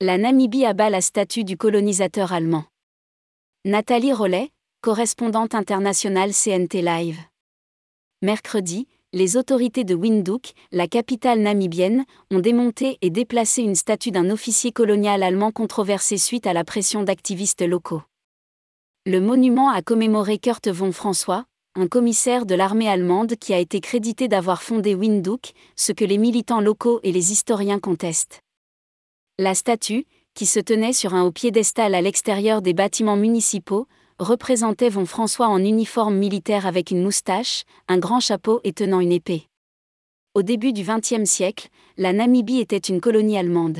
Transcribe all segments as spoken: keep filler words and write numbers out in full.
La Namibie abat la statue du colonisateur allemand. Nathalie Rollet, correspondante internationale C N T Live. Mercredi, les autorités de Windhoek, la capitale namibienne, ont démonté et déplacé une statue d'un officier colonial allemand controversé suite à la pression d'activistes locaux. Le monument a commémoré Kurt von François, un commissaire de l'armée allemande qui a été crédité d'avoir fondé Windhoek, ce que les militants locaux et les historiens contestent. La statue, qui se tenait sur un haut piédestal à l'extérieur des bâtiments municipaux, représentait von François en uniforme militaire avec une moustache, un grand chapeau et tenant une épée. Au début du vingtième siècle, la Namibie était une colonie allemande.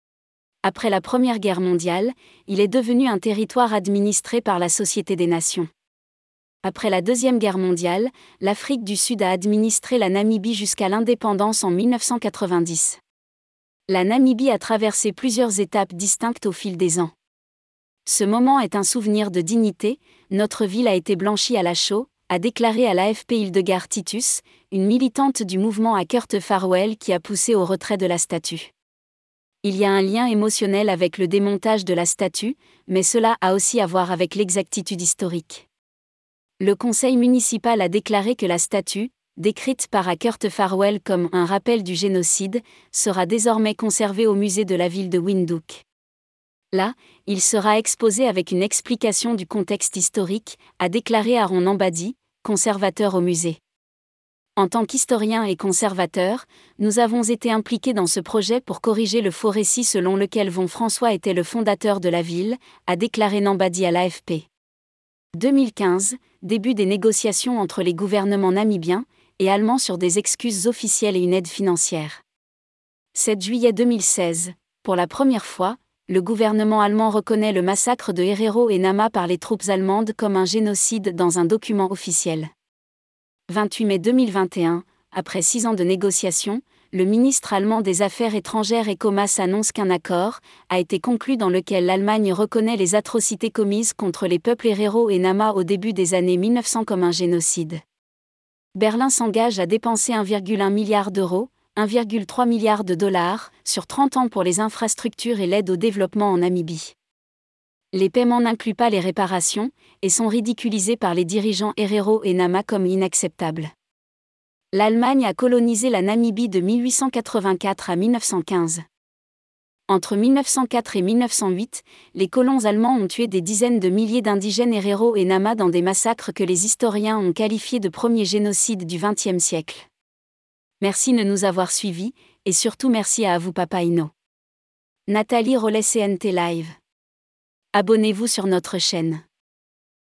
Après la Première Guerre mondiale, il est devenu un territoire administré par la Société des Nations. Après la Deuxième Guerre mondiale, l'Afrique du Sud a administré la Namibie jusqu'à l'indépendance en mille neuf cent quatre-vingt-dix. La Namibie a traversé plusieurs étapes distinctes au fil des ans. Ce moment est un souvenir de dignité, notre ville a été blanchie à la chaux, a déclaré à l'A F P Hildegard Titus, une militante du mouvement à Kurt Farwell qui a poussé au retrait de la statue. Il y a un lien émotionnel avec le démontage de la statue, mais cela a aussi à voir avec l'exactitude historique. Le conseil municipal a déclaré que la statue, décrite par Kurt Farwell comme un rappel du génocide, sera désormais conservée au musée de la ville de Windhoek. Là, il sera exposé avec une explication du contexte historique, a déclaré Aaron Nambadi, conservateur au musée. En tant qu'historien et conservateur, nous avons été impliqués dans ce projet pour corriger le faux récit selon lequel von François était le fondateur de la ville, a déclaré Nambadi à l'A F P. deux mille quinze, début des négociations entre les gouvernements namibiens et allemands sur des excuses officielles et une aide financière. sept juillet deux mille seize, pour la première fois, le gouvernement allemand reconnaît le massacre de Herero et Nama par les troupes allemandes comme un génocide dans un document officiel. vingt-huit mai deux mille vingt et un, après six ans de négociations, le ministre allemand des Affaires étrangères Heiko Maas annonce qu'un accord a été conclu dans lequel l'Allemagne reconnaît les atrocités commises contre les peuples Herero et Nama au début des années mille neuf cents comme un génocide. Berlin s'engage à dépenser un virgule un milliard d'euros, un virgule trois milliard de dollars, sur trente ans pour les infrastructures et l'aide au développement en Namibie. Les paiements n'incluent pas les réparations, et sont ridiculisés par les dirigeants Herero et Nama comme inacceptables. L'Allemagne a colonisé la Namibie de mille huit cent quatre-vingt-quatre à mille neuf cent quinze. Entre mille neuf cent quatre et mille neuf cent huit, les colons allemands ont tué des dizaines de milliers d'indigènes Herero et Nama dans des massacres que les historiens ont qualifiés de premiers génocides du vingtième siècle. Merci de nous avoir suivis, et surtout merci à vous Papa Ino. Nathalie Rollet C N T Live. Abonnez-vous sur notre chaîne.